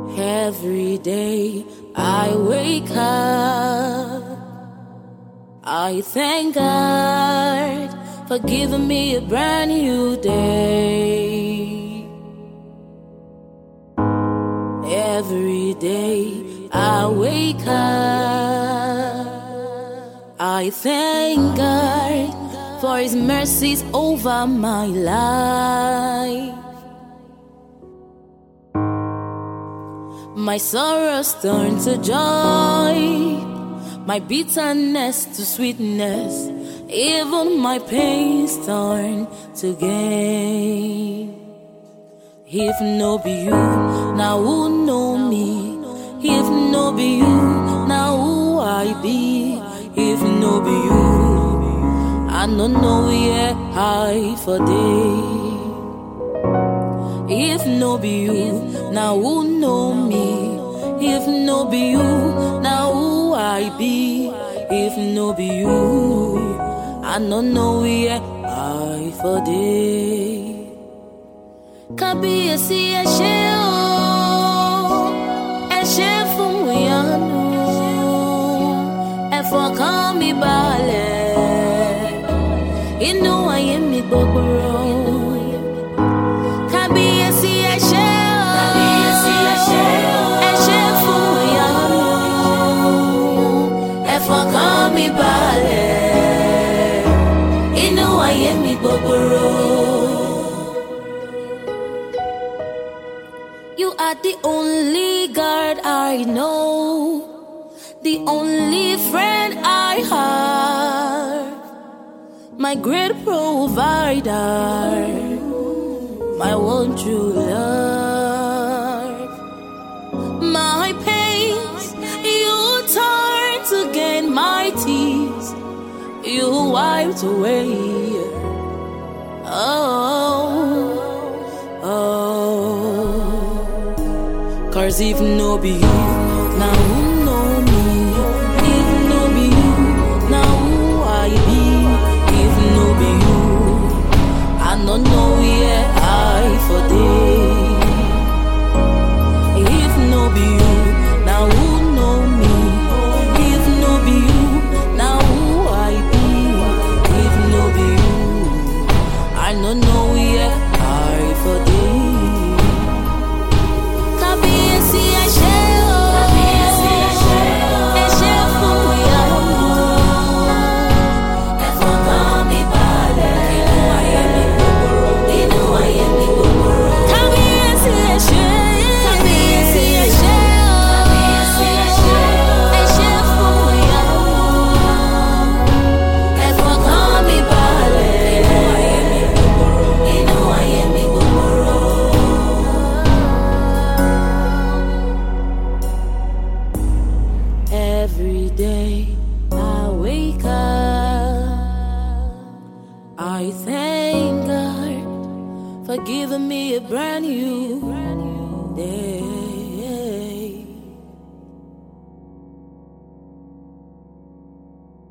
Every day I wake up, I thank God for giving me a brand new day. Every day I wake up, I thank God for His mercies over my life. My sorrows turn to joy, my bitterness to sweetness, even my pains turn to gain. If no be you, now who know me? If no be you, now who I be? If no be you, I don't know where I for day. If no be you, now who know me? If no be you, now who I be? If no be you, I don't know where I for day. Kábíyèsí ẹ ṣé o, ẹ ṣé fún ìyanu, ẹ fọkàn mi balẹ̀, inú ayé mi gbogbo rọ̀. Kábíyèsí ẹ ṣé o, ẹ ṣé fún ìyanu, ẹ fọkàn mi balẹ̀, inú ayé mi gbogbo rọ̀. You are the only God I know, the only friend I have, my great provider, my one true love. My pains, you turn to gain my tears, you wiped away. Cause if no be you, now who know me? If no be you, now who I be? If no be you, I don't know where I for day. If no be you, now who know me? If no be you, now who I be? If no be you, I don't know where I for day. Every day I wake up, I thank God for giving me a brand new day.